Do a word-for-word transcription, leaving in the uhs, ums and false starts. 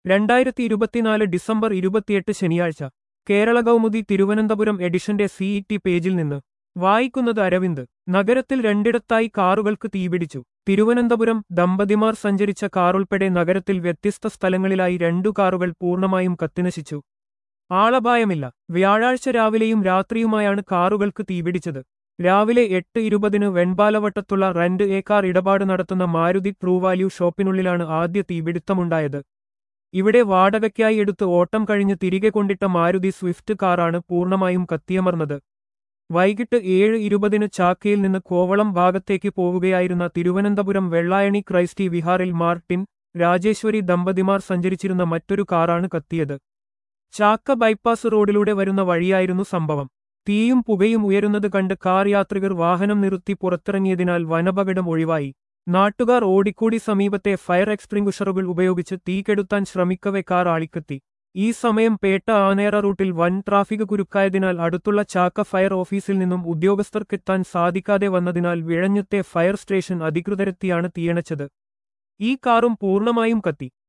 രണ്ടായിരത്തി ഇരുപത്തിനാല് ഡിസംബർ ഇരുപത്തിയെട്ട് ശനിയാഴ്ച കേരള കൗമുദി തിരുവനന്തപുരം എഡിഷന്റെ സിഇടി പേജിൽ നിന്ന് വായിക്കുന്നത് അരവിന്ദ്. നഗരത്തിൽ രണ്ടിടത്തായി കാറുകൾക്ക് തീപിടിച്ചു. തിരുവനന്തപുരം ദമ്പതിമാർ സഞ്ചരിച്ച കാറുൾപ്പെടെ നഗരത്തിൽ വ്യത്യസ്ത സ്ഥലങ്ങളിലായി രണ്ടു കാറുകൾ പൂർണ്ണമായും കത്തിനശിച്ചു. ആളപായമില്ല. വ്യാഴാഴ്ച രാവിലെയും രാത്രിയുമായാണ് കാറുകൾക്ക് തീപിടിച്ചത്. രാവിലെ എട്ട് ഇരുപതിന് വെൺപാലവട്ടത്തുള്ള റെന്റ് എ കാർ ഇടപാട് നടത്തുന്ന മാരുതി ട്രൂ വാല്യൂ ഷോപ്പിനുള്ളിലാണ് ആദ്യ തീപിടുത്തമുണ്ടായത്. ഇവിടെ വാടകയ്ക്കായി എടുത്ത് ഓട്ടം കഴിഞ്ഞ് തിരികെ കൊണ്ടിട്ട മാരുതി സ്വിഫ്റ്റ് കാറാണ് പൂർണ്ണമായും കത്തിയമർന്നത്. വൈകിട്ട് ഏഴ് ഇരുപതിന് ചാക്കയിൽ നിന്ന് കോവളം ഭാഗത്തേക്ക് പോവുകയായിരുന്ന തിരുവനന്തപുരം വെള്ളായണി ക്രൈസ്റ്റി വിഹാറിൽ മാർട്ടിൻ, രാജേശ്വരി ദമ്പതിമാർ സഞ്ചരിച്ചിരുന്ന മറ്റൊരു കാറാണ് കത്തിയത്. ചാക്ക ബൈപ്പാസ് റോഡിലൂടെ വരുന്ന വഴിയായിരുന്നു സംഭവം. തീയും പുകയും ഉയരുന്നത് കണ്ട് കാർ യാത്രികർ വാഹനം നിർത്തി പുറത്തിറങ്ങിയതിനാൽ വനപകടം ഒഴിവായി. നാട്ടുകാർ ഓടിക്കൂടി സമീപത്തെ ഫയർ എക്സ്റ്റിംഗ്വിഷറുകൾ ഉപയോഗിച്ച് തീ കെടുത്താൻ ശ്രമിക്കവെ കാർ ആളിക്കത്തി. ഈ സമയം പേട്ട ആനേറ റൂട്ടിൽ വൻ ട്രാഫിക് കുരുക്കായതിനാൽ അടുത്തുള്ള ചാക്ക ഫയർ ഓഫീസിൽ നിന്നും ഉദ്യോഗസ്ഥർക്കെത്താൻ സാധിക്കാതെ വന്നതിനാൽ വിഴഞ്ഞത്തെ ഫയർ സ്റ്റേഷൻ അധികൃതരെത്തിയാണ് തീയണച്ചത്. ഈ കാറും പൂർണ്ണമായും കത്തി.